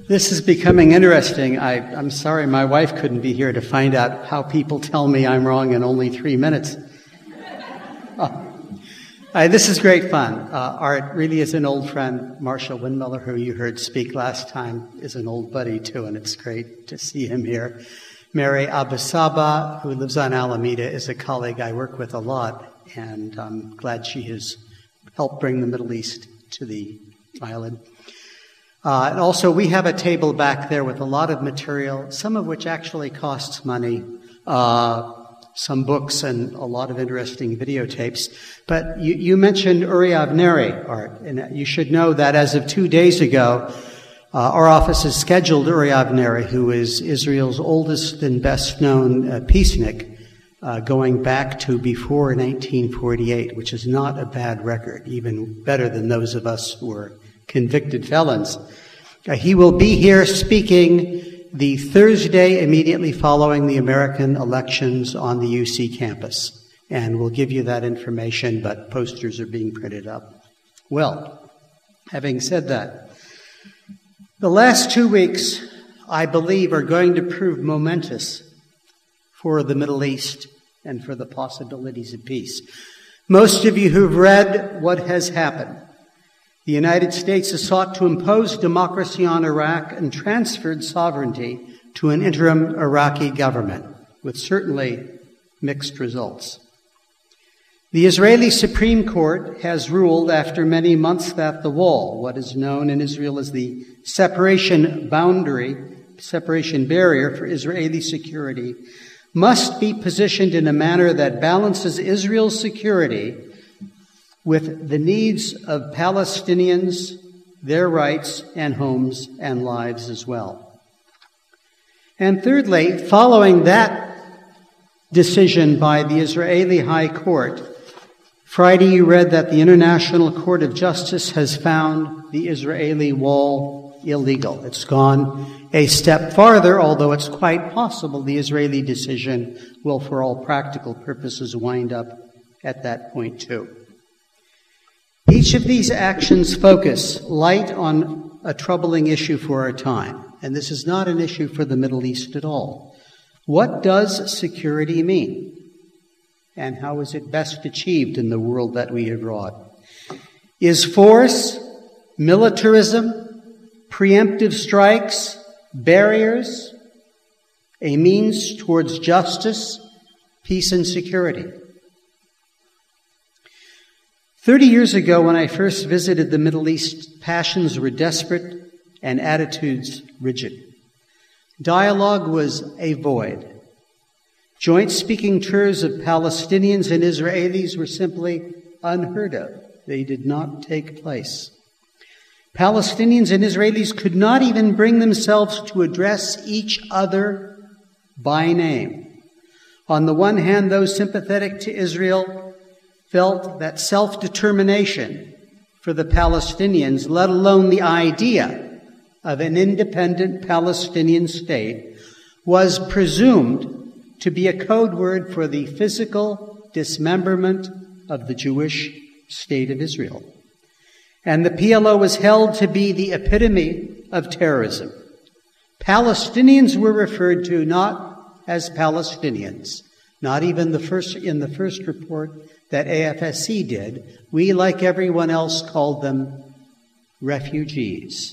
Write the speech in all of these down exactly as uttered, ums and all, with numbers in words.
This is becoming interesting. I, I'm sorry my wife couldn't be here to find out how people tell me I'm wrong in only three minutes. Oh. Uh, this is great fun. Uh, Art really is an old friend. Marshall Windmiller, who you heard speak last time, is an old buddy too, and it's great to see him here. Mary Abusaba, who lives on Alameda, is a colleague I work with a lot, and I'm glad she has helped bring the Middle East to the island. Uh, and also, we have a table back there with a lot of material, some of which actually costs money, uh, some books and a lot of interesting videotapes. But you, you mentioned Uri Avneri, Art, and you should know that as of two days ago, uh, our office has scheduled Uri Avneri, who is Israel's oldest and best-known uh, peacenik, uh, going back to before nineteen forty-eight, which is not a bad record, even better than those of us who are convicted felons. Uh, he will be here speaking the Thursday immediately following the American elections on the U C campus. And we'll give you that information, but posters are being printed up. Well, having said that, the last two weeks, I believe, are going to prove momentous for the Middle East and for the possibilities of peace. Most of you who've read what has happened, the United States has sought to impose democracy on Iraq and transferred sovereignty to an interim Iraqi government, with certainly mixed results. The Israeli Supreme Court has ruled after many months that the wall, what is known in Israel as the separation boundary, separation barrier for Israeli security, must be positioned in a manner that balances Israel's security with the needs of Palestinians, their rights and homes and lives as well. And thirdly, following that decision by the Israeli High Court, Friday you read that the International Court of Justice has found the Israeli wall illegal. It's gone a step farther, although it's quite possible the Israeli decision will, for all practical purposes, wind up at that point too. Each of these actions focus light on a troubling issue for our time, and this is not an issue for the Middle East at all. What does security mean? And how is it best achieved in the world that we have wrought? Is force, militarism, preemptive strikes, barriers, a means towards justice, peace, and security? Thirty years ago, when I first visited the Middle East, passions were desperate and attitudes rigid. Dialogue was a void. Joint speaking tours of Palestinians and Israelis were simply unheard of. They did not take place. Palestinians and Israelis could not even bring themselves to address each other by name. On the one hand, those sympathetic to Israel felt that self-determination for the Palestinians, let alone the idea of an independent Palestinian state, was presumed to be a code word for the physical dismemberment of the Jewish state of Israel. And the P L O was held to be the epitome of terrorism. Palestinians were referred to not as Palestinians, not even the first in the first report that A F S C did. We, like everyone else, called them refugees.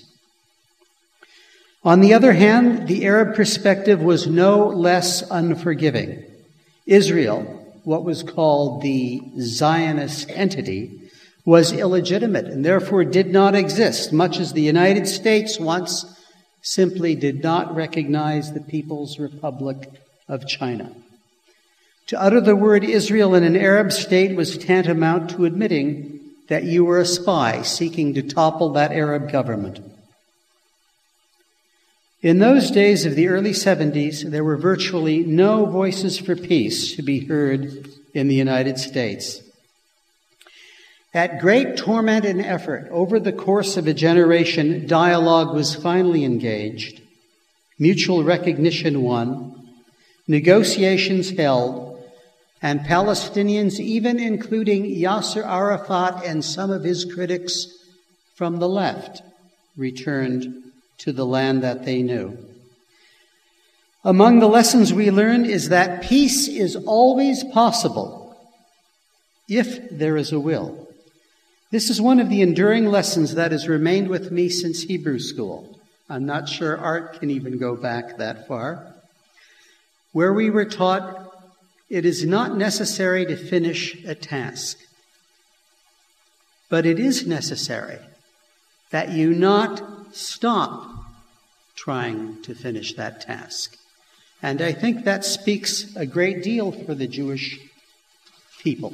On the other hand, the Arab perspective was no less unforgiving. Israel, what was called the Zionist entity, was illegitimate and therefore did not exist, much as the United States once simply did not recognize the People's Republic of China. To utter the word Israel in an Arab state was tantamount to admitting that you were a spy seeking to topple that Arab government. In those days of the early seventies, there were virtually no voices for peace to be heard in the United States. At great torment and effort, over the course of a generation, dialogue was finally engaged, mutual recognition won, negotiations held, and Palestinians, even including Yasser Arafat and some of his critics from the left, returned to the land that they knew. Among the lessons we learned is that peace is always possible if there is a will. This is one of the enduring lessons that has remained with me since Hebrew school. I'm not sure Art can even go back that far, where we were taught it is not necessary to finish a task, but it is necessary that you not stop trying to finish that task. And I think that speaks a great deal for the Jewish people.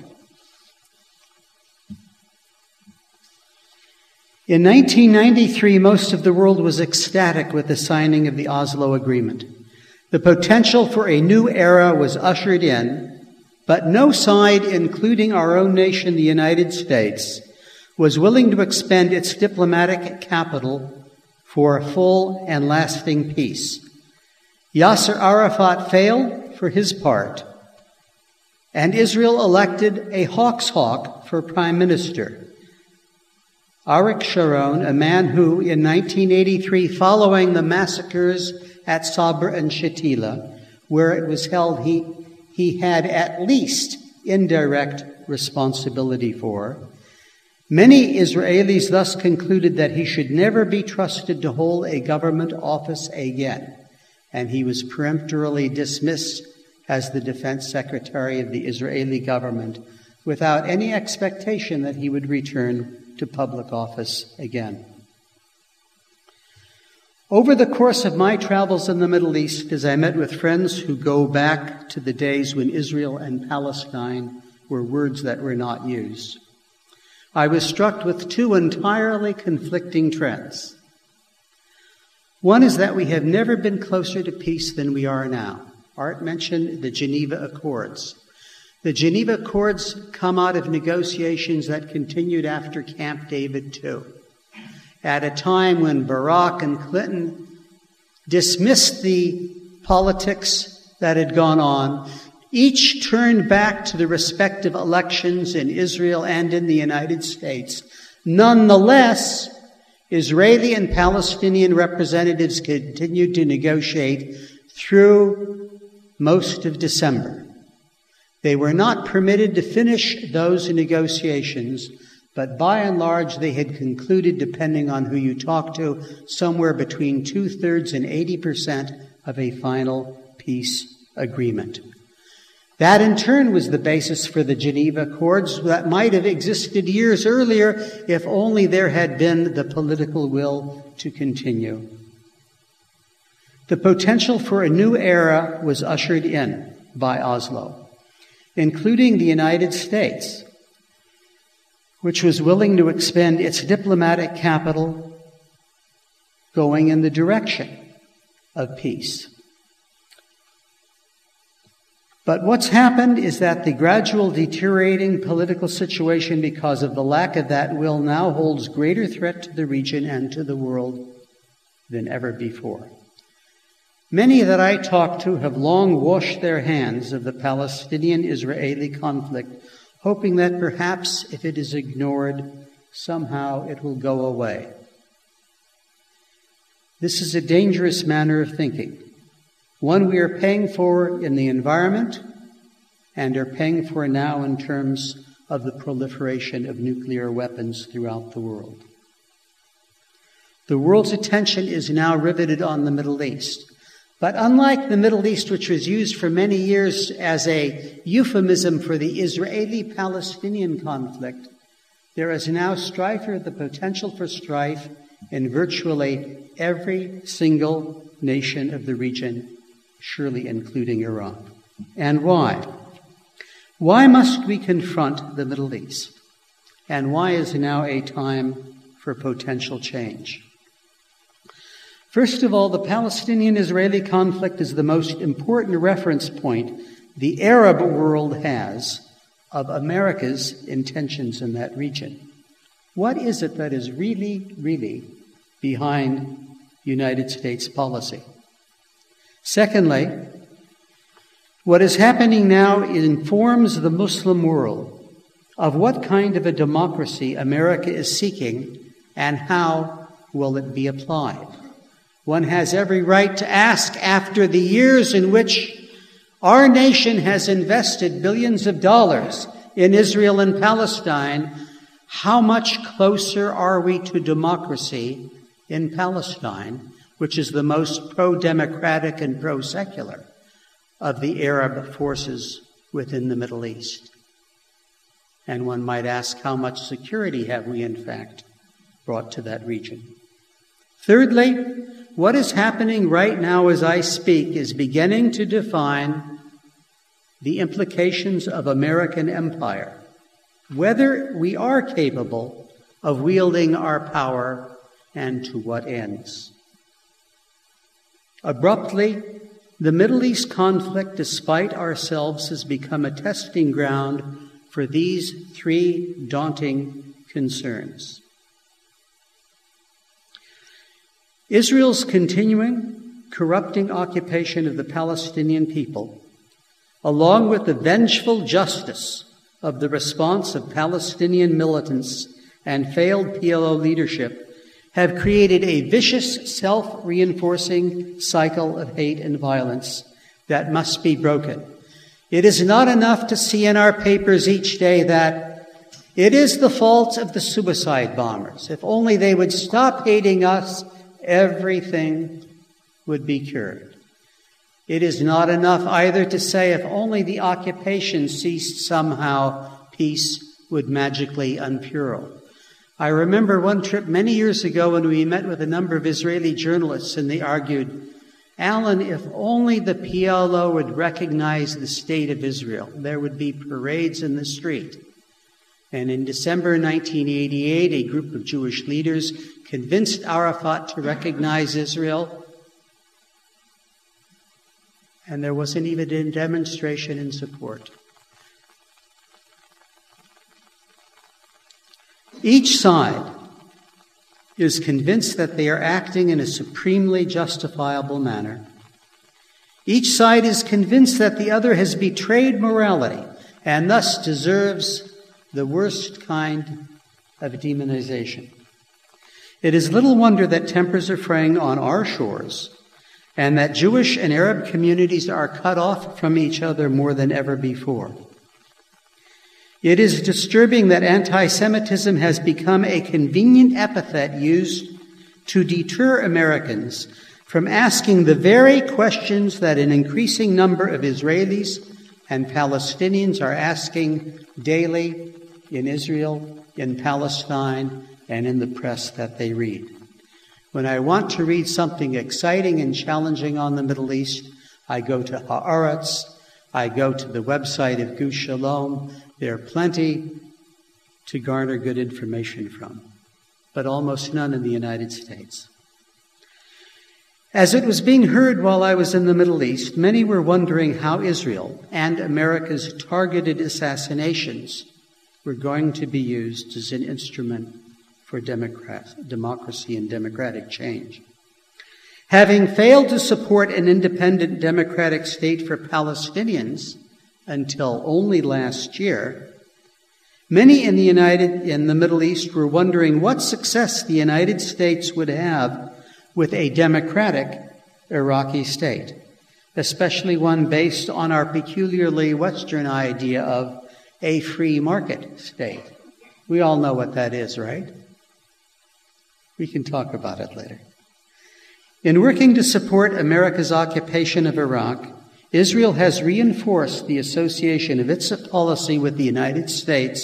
In nineteen ninety-three, most of the world was ecstatic with the signing of the Oslo Agreement. The potential for a new era was ushered in, but no side, including our own nation, the United States, was willing to expend its diplomatic capital for a full and lasting peace. Yasser Arafat failed for his part, and Israel elected a hawk's hawk for prime minister. Arik Sharon, a man who, in nineteen eighty-three, following the massacres at Sabra and Shatila, where it was held he, he had at least indirect responsibility for, many Israelis thus concluded that he should never be trusted to hold a government office again, and he was peremptorily dismissed as the defense secretary of the Israeli government without any expectation that he would return to public office again. Over the course of my travels in the Middle East, as I met with friends who go back to the days when Israel and Palestine were words that were not used, I was struck with two entirely conflicting trends. One is that we have never been closer to peace than we are now. Art mentioned the Geneva Accords. The Geneva Accords come out of negotiations that continued after Camp David too, at a time when Barack and Clinton dismissed the politics that had gone on. Each turned back to the respective elections in Israel and in the United States. Nonetheless, Israeli and Palestinian representatives continued to negotiate through most of December. They were not permitted to finish those negotiations, but by and large they had concluded, depending on who you talk to, somewhere between two-thirds and eighty percent of a final peace agreement. That in turn was the basis for the Geneva Accords that might have existed years earlier if only there had been the political will to continue. The potential for a new era was ushered in by Oslo, including the United States, which was willing to expend its diplomatic capital going in the direction of peace. But what's happened is that the gradual deteriorating political situation because of the lack of that will now holds greater threat to the region and to the world than ever before. Many that I talk to have long washed their hands of the Palestinian-Israeli conflict, hoping that perhaps if it is ignored, somehow it will go away. This is a dangerous manner of thinking, one we are paying for in the environment and are paying for now in terms of the proliferation of nuclear weapons throughout the world. The world's attention is now riveted on the Middle East. But unlike the Middle East, which was used for many years as a euphemism for the Israeli-Palestinian conflict, there is now strife or the potential for strife in virtually every single nation of the region, surely including Iran. And why? Why must we confront the Middle East? And why is now a time for potential change? First of all, the Palestinian-Israeli conflict is the most important reference point the Arab world has of America's intentions in that region. What is it that is really, really behind United States policy? Secondly, what is happening now informs the Muslim world of what kind of a democracy America is seeking and how will it be applied. one has every right to ask, after the years in which our nation has invested billions of dollars in Israel and Palestine, how much closer are we to democracy in Palestine, which is the most pro-democratic and pro-secular of the Arab forces within the Middle East? And one might ask, how much security have we, in fact, brought to that region? Thirdly, what is happening right now as I speak is beginning to define the implications of American empire, whether we are capable of wielding our power and to what ends. Abruptly, the Middle East conflict, despite ourselves, has become a testing ground for these three daunting concerns. Israel's continuing, corrupting occupation of the Palestinian people, along with the vengeful justice of the response of Palestinian militants and failed P L O leadership, have created a vicious, self-reinforcing cycle of hate and violence that must be broken. It is not enough to see in our papers each day that it is the fault of the suicide bombers. If only they would stop hating us, everything would be cured. It is not enough either to say if only the occupation ceased somehow, peace would magically unfurl. I remember one trip many years ago when we met with a number of Israeli journalists, and they argued, Alan, if only the P L O would recognize the state of Israel, there would be parades in the street. And in December nineteen eighty-eight, a group of Jewish leaders convinced Arafat to recognize Israel, and there wasn't even a demonstration in support. Each side is convinced that they are acting in a supremely justifiable manner. Each side is convinced that the other has betrayed morality and thus deserves the worst kind of demonization. It is little wonder that tempers are fraying on our shores and that Jewish and Arab communities are cut off from each other more than ever before. It is disturbing that anti-Semitism has become a convenient epithet used to deter Americans from asking the very questions that an increasing number of Israelis and Palestinians are asking daily in Israel, in Palestine, and in the press that they read. When I want to read something exciting and challenging on the Middle East, I go to Haaretz, I go to the website of Gush Shalom. There are plenty to garner good information from, but almost none in the United States. As it was being heard while I was in the Middle East, many were wondering how Israel and America's targeted assassinations were going to be used as an instrument for democrat- democracy and democratic change. Having failed to support an independent democratic state for Palestinians until only last year, many in the United in the Middle East were wondering what success the United States would have with a democratic Iraqi state, especially one based on our peculiarly Western idea of a free market state. We all know what that is, right? We can talk about it later. In working to support America's occupation of Iraq, Israel has reinforced the association of its policy with the United States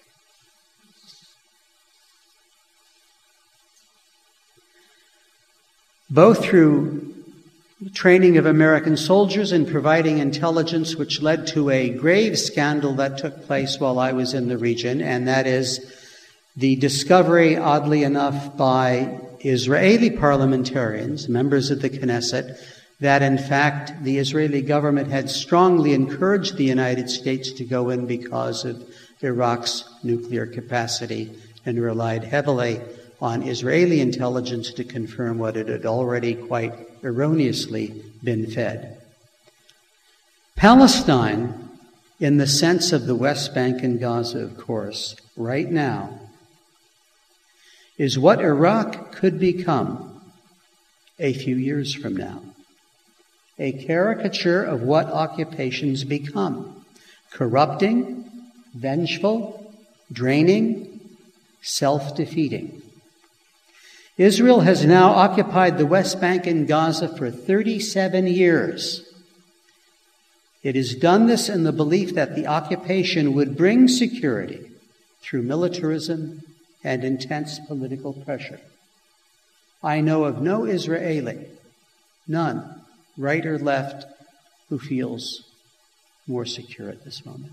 both through training of American soldiers and providing intelligence, which led to a grave scandal that took place while I was in the region, and that is the discovery, oddly enough, by Israeli parliamentarians, members of the Knesset, that in fact the Israeli government had strongly encouraged the United States to go in because of Iraq's nuclear capacity and relied heavily on Israeli intelligence to confirm what it had already quite erroneously been fed. Palestine, in the sense of the West Bank and Gaza, of course, right now, is what Iraq could become a few years from now. A caricature of what occupations become: corrupting, vengeful, draining, self-defeating. Israel has now occupied the West Bank and Gaza for thirty-seven years. It has done this in the belief that the occupation would bring security through militarism and intense political pressure. I know of no Israeli, none, right or left, who feels more secure at this moment.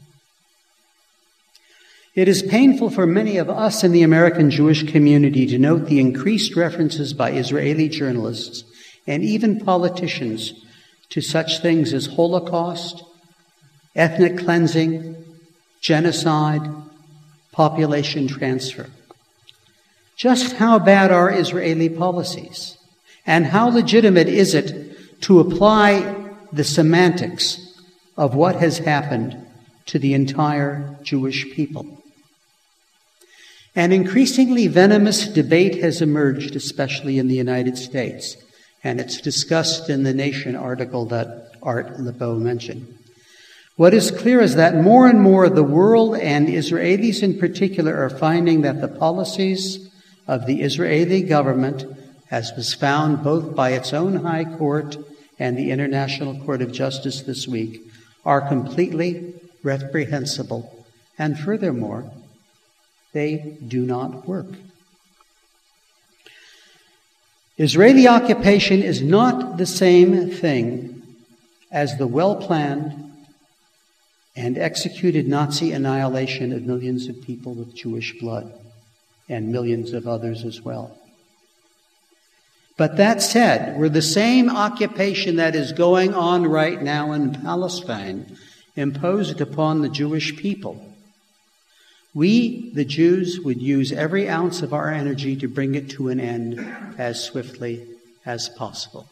It is painful for many of us in the American Jewish community to note the increased references by Israeli journalists and even politicians to such things as Holocaust, ethnic cleansing, genocide, population transfer. Just how bad are Israeli policies? And how legitimate is it to apply the semantics of what has happened to the entire Jewish people? An increasingly venomous debate has emerged, especially in the United States, and it's discussed in the Nation article that Art LeBeau mentioned. What is clear is that more and more the world, and Israelis in particular, are finding that the policies of the Israeli government, as was found both by its own High Court and the International Court of Justice this week, are completely reprehensible, and furthermore, they do not work. Israeli occupation is not the same thing as the well-planned and executed Nazi annihilation of millions of people with Jewish blood, and millions of others as well. But that said, were the same occupation that is going on right now in Palestine imposed upon the Jewish people, we, the Jews, would use every ounce of our energy to bring it to an end as swiftly as possible.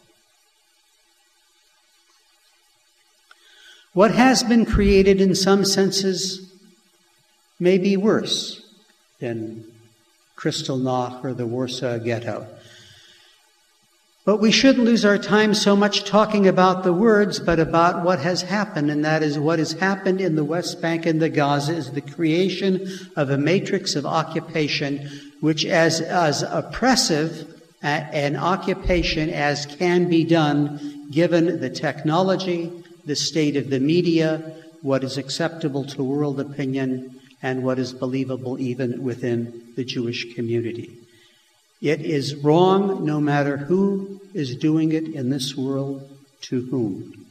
What has been created in some senses may be worse than Kristallnacht or the Warsaw Ghetto. But we shouldn't lose our time so much talking about the words, but about what has happened, and that is what has happened in the West Bank and the Gaza is the creation of a matrix of occupation, which as, as oppressive an occupation as can be done, given the technology, the state of the media, what is acceptable to world opinion, and what is believable even within the Jewish community. It is wrong no matter who is doing it in this world to whom.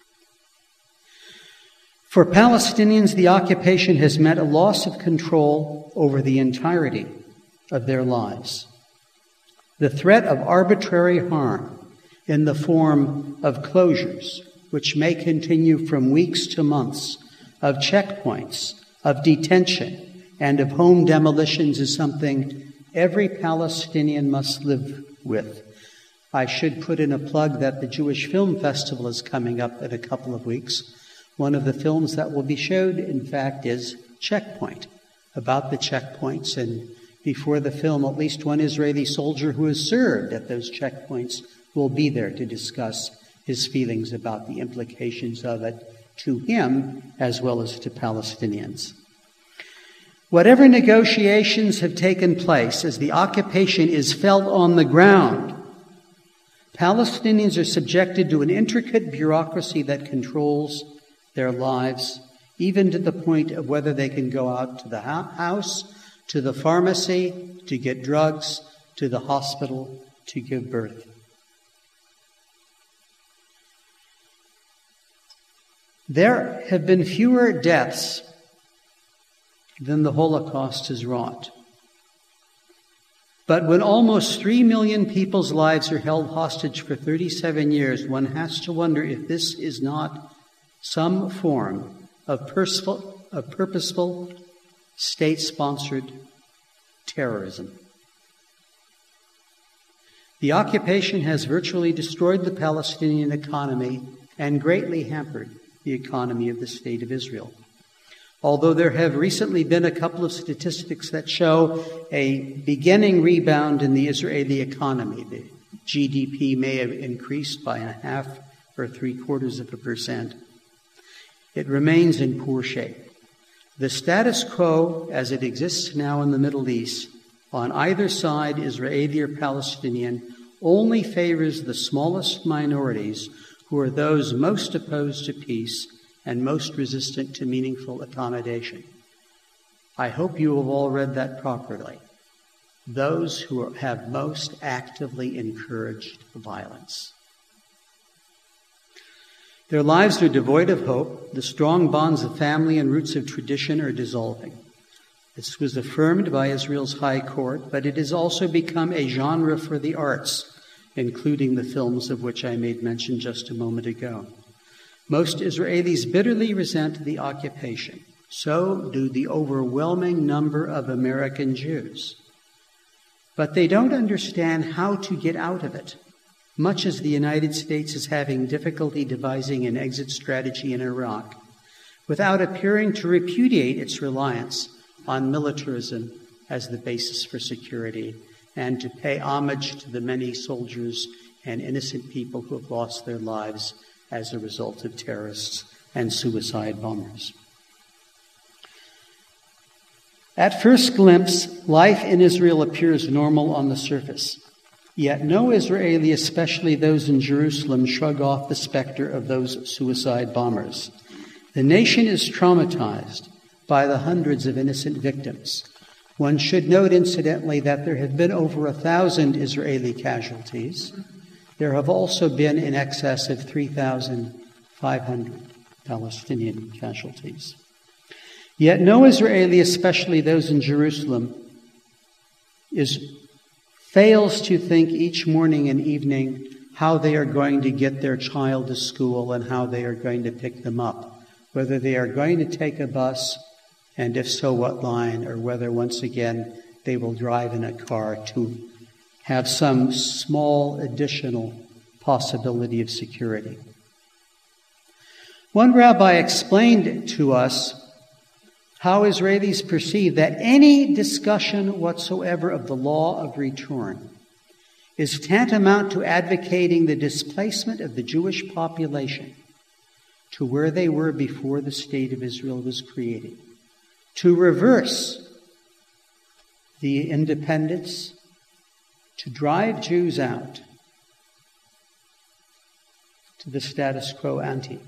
For Palestinians, the occupation has meant a loss of control over the entirety of their lives. The threat of arbitrary harm in the form of closures, which may continue from weeks to months, of checkpoints, of detention, and of home demolitions is something every Palestinian must live with. I should put in a plug that the Jewish Film Festival is coming up in a couple of weeks. One of the films that will be showed, in fact, is Checkpoint, about the checkpoints. And before the film, at least one Israeli soldier who has served at those checkpoints will be there to discuss his feelings about the implications of it to him as well as to Palestinians. Whatever negotiations have taken place as the occupation is felt on the ground, Palestinians are subjected to an intricate bureaucracy that controls their lives, even to the point of whether they can go out to the house, to the pharmacy, to get drugs, to the hospital, to give birth. There have been fewer deaths than the Holocaust has wrought. But when almost three million people's lives are held hostage for thirty-seven years, one has to wonder if this is not some form of purposeful, of purposeful state-sponsored terrorism. The occupation has virtually destroyed the Palestinian economy and greatly hampered the economy of the State of Israel. Although there have recently been a couple of statistics that show a beginning rebound in the Israeli economy. The G D P may have increased by a half or three quarters of a percent. It remains in poor shape. The status quo as it exists now in the Middle East, on either side, Israeli or Palestinian, only favors the smallest minorities who are those most opposed to peace and most resistant to meaningful accommodation. I hope you have all read that properly. Those who have most actively encouraged violence. Their lives are devoid of hope. The strong bonds of family and roots of tradition are dissolving. This was affirmed by Israel's High Court, but it has also become a genre for the arts, including the films of which I made mention just a moment ago. Most Israelis bitterly resent the occupation. So do the overwhelming number of American Jews. But they don't understand how to get out of it, much as the United States is having difficulty devising an exit strategy in Iraq, without appearing to repudiate its reliance on militarism as the basis for security, and to pay homage to the many soldiers and innocent people who have lost their lives as a result of terrorists and suicide bombers. At first glimpse, life in Israel appears normal on the surface. Yet no Israeli, especially those in Jerusalem, shrug off the specter of those suicide bombers. The nation is traumatized by the hundreds of innocent victims. One should note, incidentally, that there have been over a thousand Israeli casualties. There have also been in excess of three thousand five hundred Palestinian casualties. Yet no Israeli, especially those in Jerusalem, is fails to think each morning and evening how they are going to get their child to school and how they are going to pick them up, whether they are going to take a bus, and if so, what line, or whether once again they will drive in a car to have some small additional possibility of security. One rabbi explained to us how Israelis perceive that any discussion whatsoever of the law of return is tantamount to advocating the displacement of the Jewish population to where they were before the state of Israel was created, to reverse the independence, to drive Jews out to the status quo ante.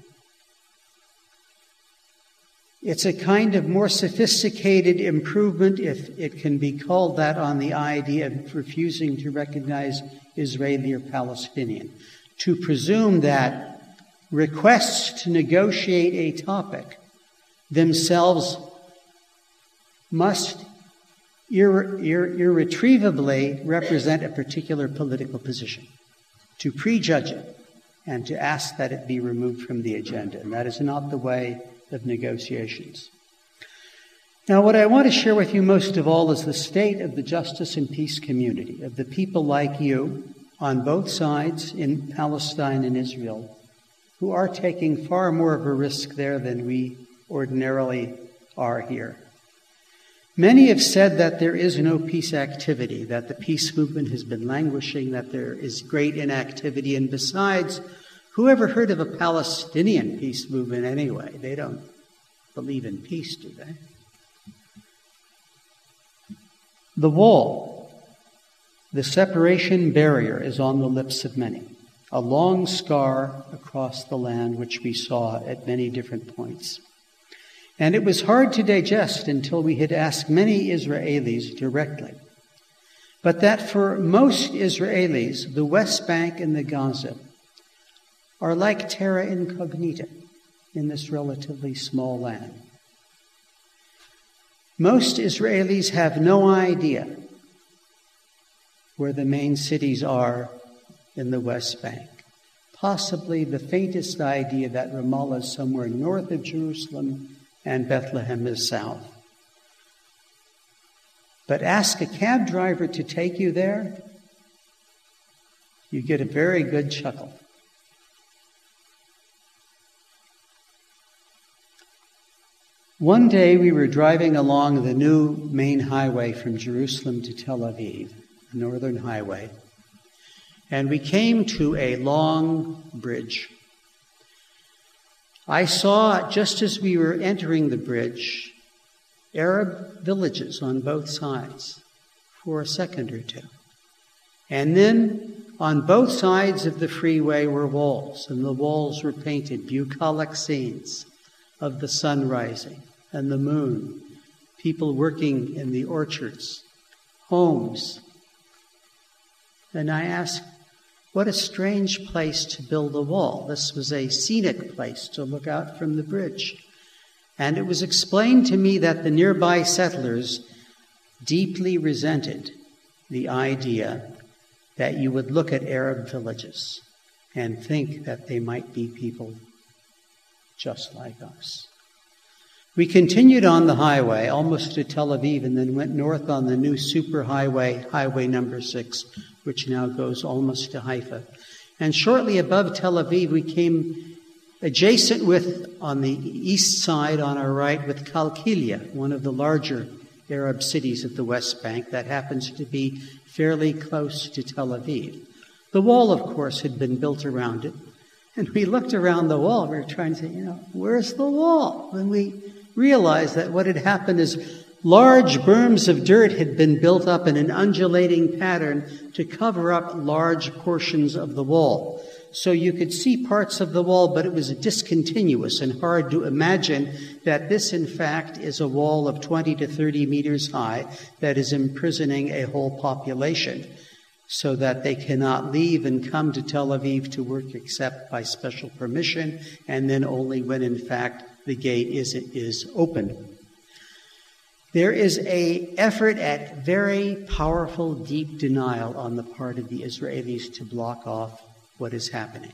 It's a kind of more sophisticated improvement, if it can be called that, on the idea of refusing to recognize Israeli or Palestinian. To presume that requests to negotiate a topic themselves must irre- irre- irretrievably represent a particular political position. To prejudge it and to ask that it be removed from the agenda. And that is not the way of negotiations. Now, what I want to share with you most of all is the state of the justice and peace community, of the people like you on both sides in Palestine and Israel, who are taking far more of a risk there than we ordinarily are here. Many have said that there is no peace activity, that the peace movement has been languishing, that there is great inactivity, and besides, who ever heard of a Palestinian peace movement anyway? They don't believe in peace, do they? The wall, the separation barrier, is on the lips of many, a long scar across the land which we saw at many different points. And it was hard to digest until we had asked many Israelis directly. But that for most Israelis, the West Bank and the Gaza are like terra incognita in this relatively small land. Most Israelis have no idea where the main cities are in the West Bank. Possibly the faintest idea that Ramallah is somewhere north of Jerusalem and Bethlehem is south. But ask a cab driver to take you there, you get a very good chuckle. One day we were driving along the new main highway from Jerusalem to Tel Aviv, the northern highway, And we came to a long bridge. I saw, just as we were entering the bridge, Arab villages on both sides for a second or two. And then on both sides of the freeway were walls, and the walls were painted bucolic scenes of the sun rising and the moon, people working in the orchards, homes. And I asked, what a strange place to build a wall. This was a scenic place to look out from the bridge. And it was explained to me that the nearby settlers deeply resented the idea that you would look at Arab villages and think that they might be people just like us. We continued on the highway almost to Tel Aviv and then went north on the new superhighway, highway number six, which now goes almost to Haifa. And shortly above Tel Aviv, we came adjacent with, on the east side on our right, with Qalqilia, one of the larger Arab cities of the West Bank that happens to be fairly close to Tel Aviv. The wall, of course, had been built around it. And we looked around the wall. We were trying to say, you know, where's the wall? And we realized that what had happened is large berms of dirt had been built up in an undulating pattern to cover up large portions of the wall. So you could see parts of the wall, but it was discontinuous and hard to imagine that this, in fact, is a wall of twenty to thirty meters high that is imprisoning a whole population so that they cannot leave and come to Tel Aviv to work except by special permission, and then only when, in fact, the gate is, is open. There is an effort at very powerful, deep denial on the part of the Israelis to block off what is happening.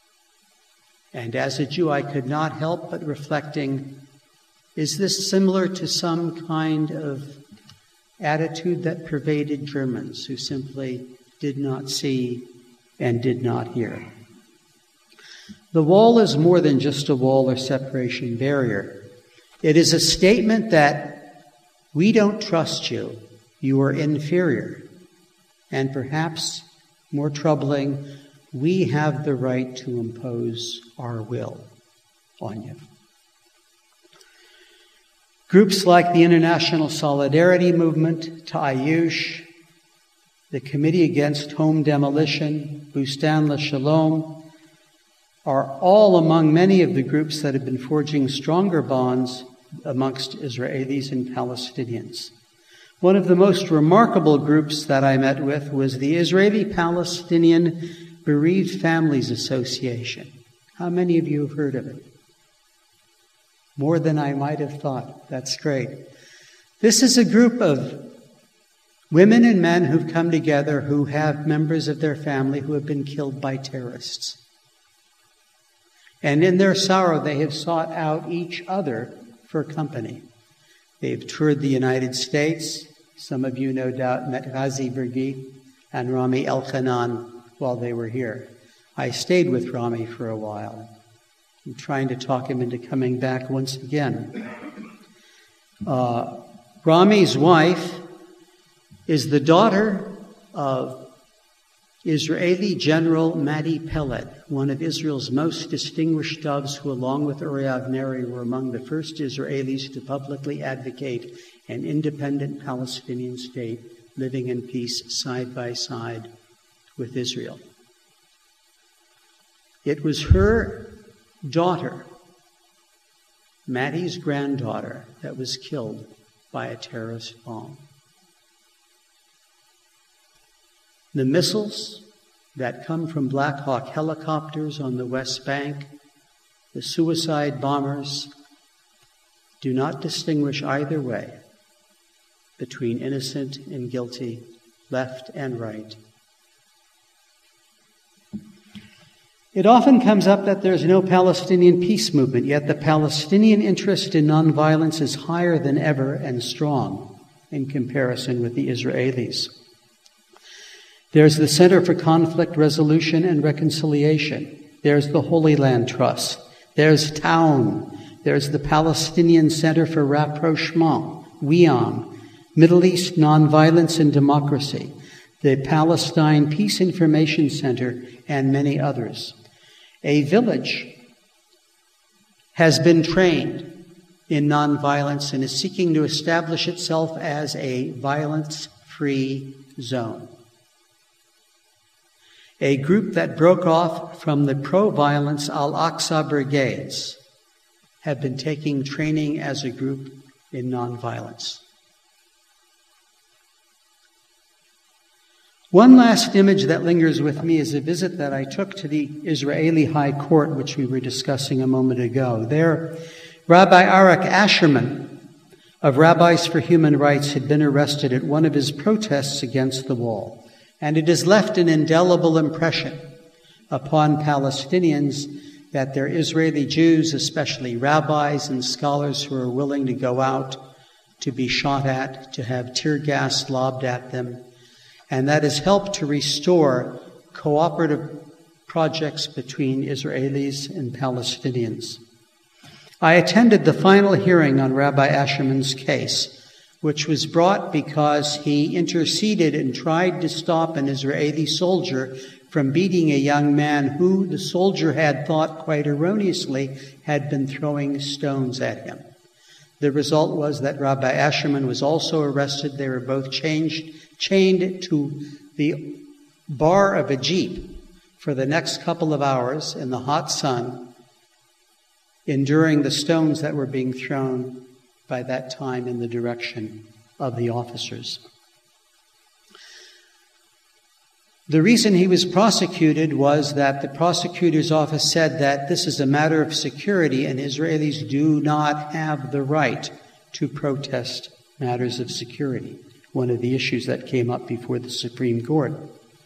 And as a Jew, I could not help but reflecting, is this similar to some kind of attitude that pervaded Germans who simply did not see and did not hear? The wall is more than just a wall or separation barrier. It is a statement that we don't trust you. You are inferior. And perhaps more troubling, we have the right to impose our will on you. Groups like the International Solidarity Movement, Ta'ayush, the Committee Against Home Demolition, Bustan LaShalom, are all among many of the groups that have been forging stronger bonds amongst Israelis and Palestinians. One of the most remarkable groups that I met with was the Israeli-Palestinian Bereaved Families Association. How many of you have heard of it? More than I might have thought. That's great. This is a group of women and men who've come together who have members of their family who have been killed by terrorists. And in their sorrow, they have sought out each other for company. They've toured the United States. Some of you, no doubt, met Ghazi Bergi and Rami Elchanan while they were here. I stayed with Rami for a while. I'm trying to talk him into coming back once again. Uh, Rami's wife is the daughter of Israeli General Madi Peled, one of Israel's most distinguished doves who, along with Uri Avneri, were among the first Israelis to publicly advocate an independent Palestinian state living in peace side by side with Israel. It was her daughter, Madi's granddaughter, that was killed by a terrorist bomb. The missiles that come from Black Hawk helicopters on the West Bank, the suicide bombers, do not distinguish either way between innocent and guilty, left and right. It often comes up that there's no Palestinian peace movement, yet the Palestinian interest in nonviolence is higher than ever and strong in comparison with the Israelis. There's the Center for Conflict Resolution and Reconciliation. There's the Holy Land Trust. There's Town. There's the Palestinian Center for Rapprochement, WIAM, Middle East Nonviolence and Democracy. the Palestine Peace Information Center, and many others. A village has been trained in nonviolence and is seeking to establish itself as a violence-free zone. A group that broke off from the pro-violence Al-Aqsa Brigades have been taking training as a group in nonviolence. One last image that lingers with me is a visit that I took to the Israeli High Court, which we were discussing a moment ago. There, Rabbi Arik Asherman of Rabbis for Human Rights had been arrested at one of his protests against the wall, and it has left an indelible impression upon Palestinians that they're Israeli Jews, especially rabbis and scholars who are willing to go out to be shot at, to have tear gas lobbed at them, and that has helped to restore cooperative projects between Israelis and Palestinians. I attended the final hearing on Rabbi Asherman's case, which was brought because he interceded and tried to stop an Israeli soldier from beating a young man who the soldier had thought quite erroneously had been throwing stones at him. The result was that Rabbi Asherman was also arrested. They were both changed, chained to the bar of a jeep for the next couple of hours in the hot sun, enduring the stones that were being thrown by that time in the direction of the officers. The reason he was prosecuted was that the prosecutor's office said that this is a matter of security and Israelis do not have the right to protest matters of security, one of the issues that came up before the Supreme Court.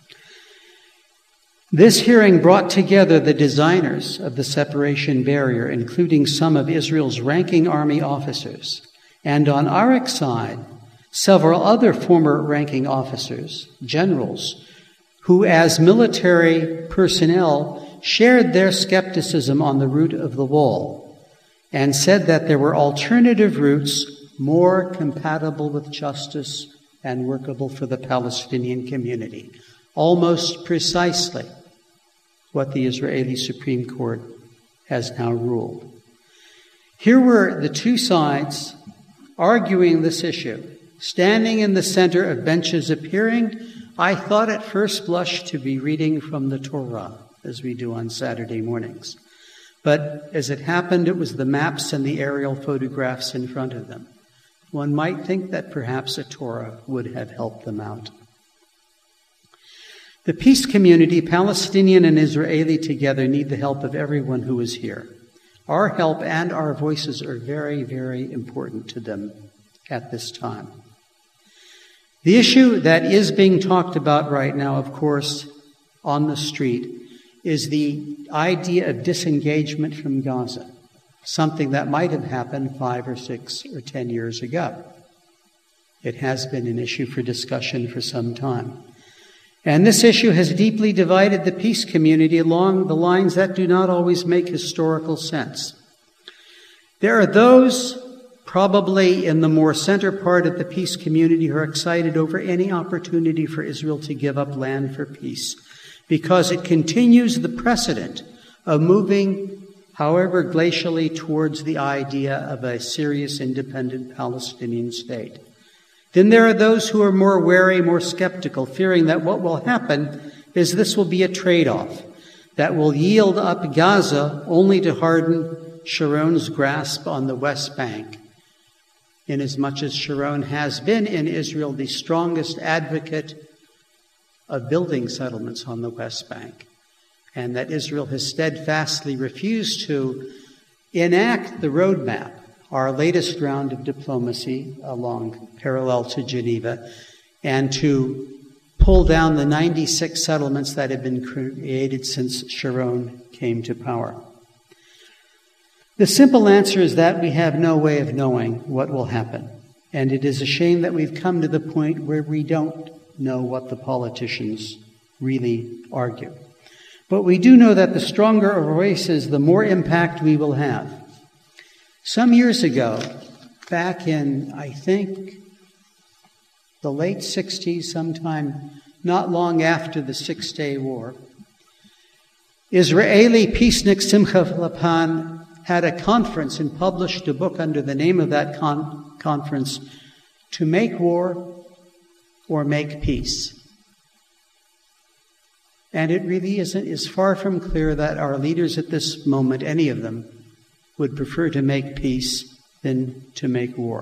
This hearing brought together the designers of the separation barrier, including some of Israel's ranking army officers, and on Arik's side, several other former ranking officers, generals, who as military personnel shared their skepticism on the route of the wall and said that there were alternative routes more compatible with justice and workable for the Palestinian community. Almost precisely what the Israeli Supreme Court has now ruled. Here were the two sides arguing this issue, standing in the center of benches appearing, I thought at first blush to be reading from the Torah, as we do on Saturday mornings. But as it happened, it was the maps and the aerial photographs in front of them. One might think that perhaps a Torah would have helped them out. The peace community, Palestinian and Israeli together, need the help of everyone who is here. Our help and our voices are very, very important to them at this time. The issue that is being talked about right now, of course, on the street, is the idea of disengagement from Gaza, something that might have happened five or six or ten years ago. It has been an issue for discussion for some time. And this issue has deeply divided the peace community along the lines that do not always make historical sense. There are those, probably in the more center part of the peace community, who are excited over any opportunity for Israel to give up land for peace, because it continues the precedent of moving, however glacially, towards the idea of a serious independent Palestinian state. Then there are those who are more wary, more skeptical, fearing that what will happen is this will be a trade-off that will yield up Gaza only to harden Sharon's grasp on the West Bank, inasmuch as Sharon has been in Israel the strongest advocate of building settlements on the West Bank, and that Israel has steadfastly refused to enact the roadmap, our latest round of diplomacy along parallel to Geneva, and to pull down the ninety-six settlements that have been created since Sharon came to power. The simple answer is that we have no way of knowing what will happen. And it is a shame that we've come to the point where we don't know what the politicians really argue. But we do know that the stronger our voice is, the more impact we will have. Some years ago, back in, I think, the late sixties, sometime not long after the Six-Day War, Israeli peacenik Simcha Lapan had a conference and published a book under the name of that con- conference, To Make War or Make Peace. And it really isn't, is far from clear that our leaders at this moment, any of them, would prefer to make peace than to make war.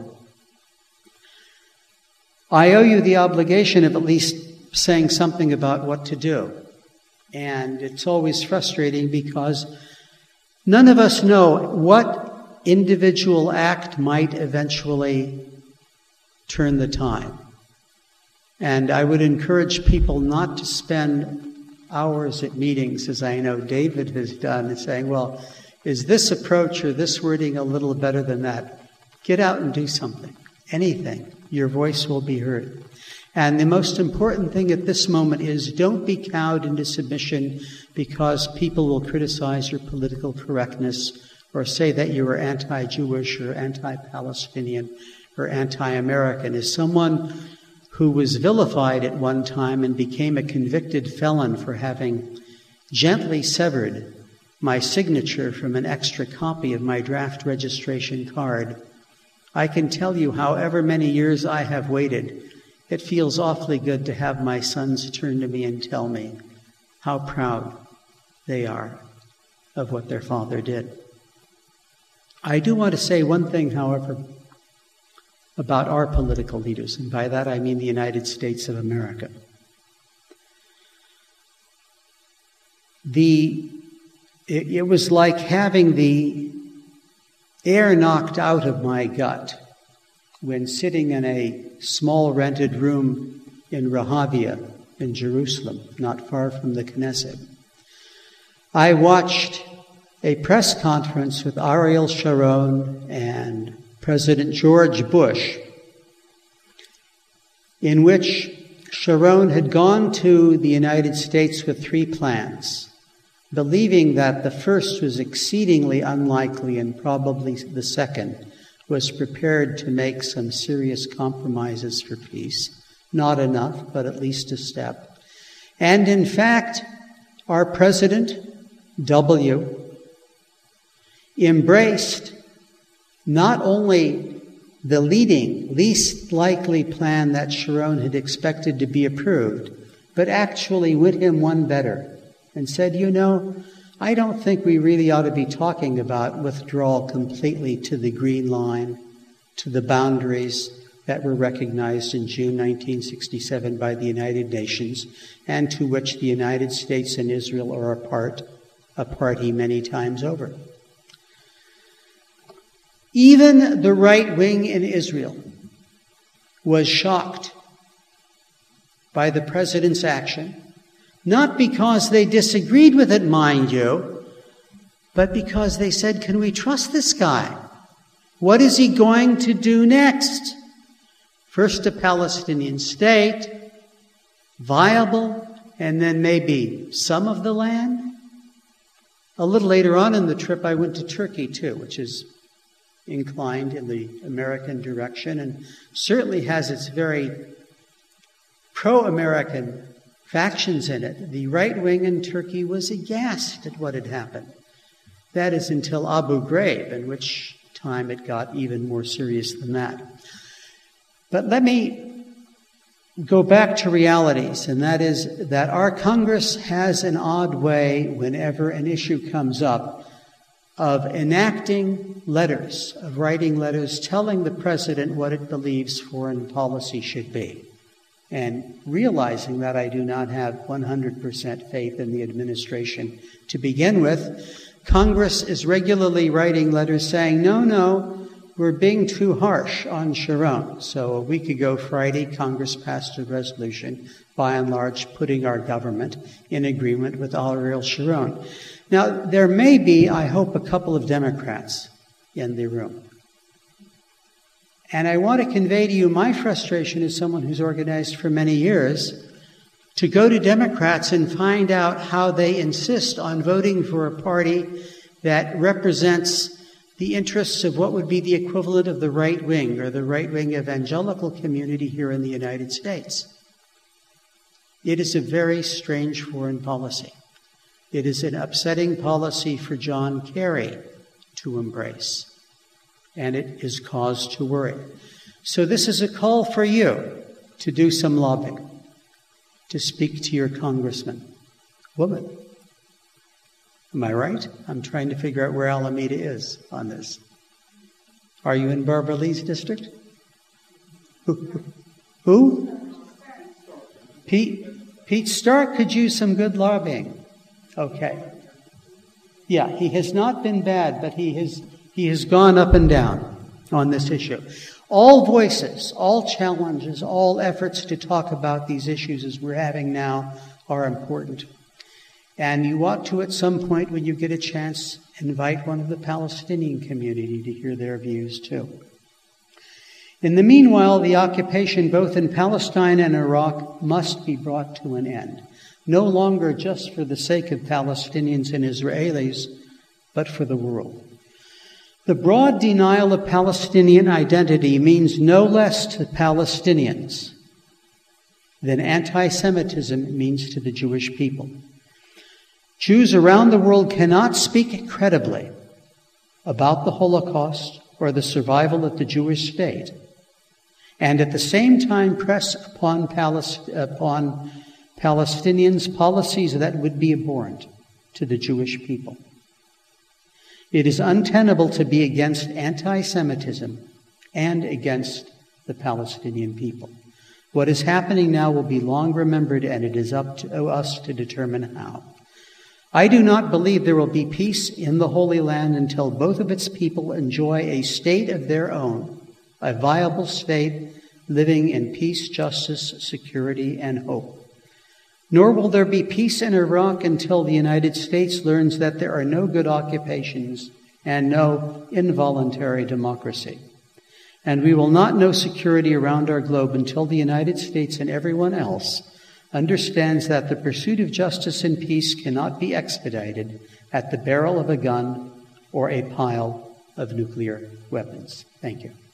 I owe you the obligation of at least saying something about what to do. And it's always frustrating because none of us know what individual act might eventually turn the tide. And I would encourage people not to spend hours at meetings, as I know David has done, and saying, well, is this approach or this wording a little better than that? Get out and do something. Anything. Your voice will be heard. And the most important thing at this moment is don't be cowed into submission because people will criticize your political correctness or say that you are anti-Jewish or anti-Palestinian or anti-American. As someone who was vilified at one time and became a convicted felon for having gently severed my signature from an extra copy of my draft registration card, I can tell you, however many years I have waited, it feels awfully good to have my sons turn to me and tell me how proud they are of what their father did. I do want to say one thing, however, about our political leaders, and by that I mean the United States of America. The, it, it was like having the air knocked out of my gut when sitting in a small rented room in Rehavia in Jerusalem, not far from the Knesset. I watched a press conference with Ariel Sharon and President George Bush, in which Sharon had gone to the United States with three plans, believing that the first was exceedingly unlikely and probably the second was prepared to make some serious compromises for peace. Not enough, but at least a step. And in fact, our President, W., embraced not only the leading, least likely plan that Sharon had expected to be approved, but actually went him one better and said, you know, I don't think we really ought to be talking about withdrawal completely to the Green Line, to the boundaries that were recognized in June nineteen sixty-seven by the United Nations, and to which the United States and Israel are a part, a party many times over. Even the right wing in Israel was shocked by the president's action, not because they disagreed with it, mind you, but because they said, can we trust this guy? What is he going to do next? First a Palestinian state, viable, and then maybe some of the land. A little later on in the trip, I went to Turkey too, which is inclined in the American direction and certainly has its very pro-American factions in it. The right wing in Turkey was aghast at what had happened. That is until Abu Ghraib, in which time it got even more serious than that. But let me go back to realities, and that is that our Congress has an odd way, whenever an issue comes up, of enacting letters, of writing letters telling the president what it believes foreign policy should be. And realizing that I do not have one hundred percent faith in the administration to begin with, Congress is regularly writing letters saying, no, no, we're being too harsh on Sharon. So a week ago Friday, Congress passed a resolution, by and large, putting our government in agreement with Ariel Sharon. Now, there may be, I hope, a couple of Democrats in the room. And I want to convey to you my frustration as someone who's organized for many years to go to Democrats and find out how they insist on voting for a party that represents the interests of what would be the equivalent of the right wing or the right wing evangelical community here in the United States. It is a very strange foreign policy. It is an upsetting policy for John Kerry to embrace, and it is cause to worry. So this is a call for you to do some lobbying, to speak to your congressman. Woman. Am I right? I'm trying to figure out where Alameda is on this. Are you in Barbara Lee's district? Who? Who? Pete, Pete Stark could use some good lobbying. Okay. Yeah, he has not been bad, but he has, he has gone up and down on this issue. All voices, all challenges, all efforts to talk about these issues as we're having now are important. And you ought to, at some point, when you get a chance, invite one of the Palestinian community to hear their views too. In the meanwhile, the occupation both in Palestine and Iraq must be brought to an end, no longer just for the sake of Palestinians and Israelis, but for the world. The broad denial of Palestinian identity means no less to Palestinians than anti-Semitism means to the Jewish people. Jews around the world cannot speak credibly about the Holocaust or the survival of the Jewish state, and at the same time press upon, Palest- upon Palestinians policies that would be abhorrent to the Jewish people. It is untenable to be against anti-Semitism and against the Palestinian people. What is happening now will be long remembered, and it is up to us to determine how. I do not believe there will be peace in the Holy Land until both of its people enjoy a state of their own, a viable state living in peace, justice, security, and hope. Nor will there be peace in Iraq until the United States learns that there are no good occupations and no involuntary democracy. And we will not know security around our globe until the United States and everyone else understands that the pursuit of justice and peace cannot be expedited at the barrel of a gun or a pile of nuclear weapons. Thank you.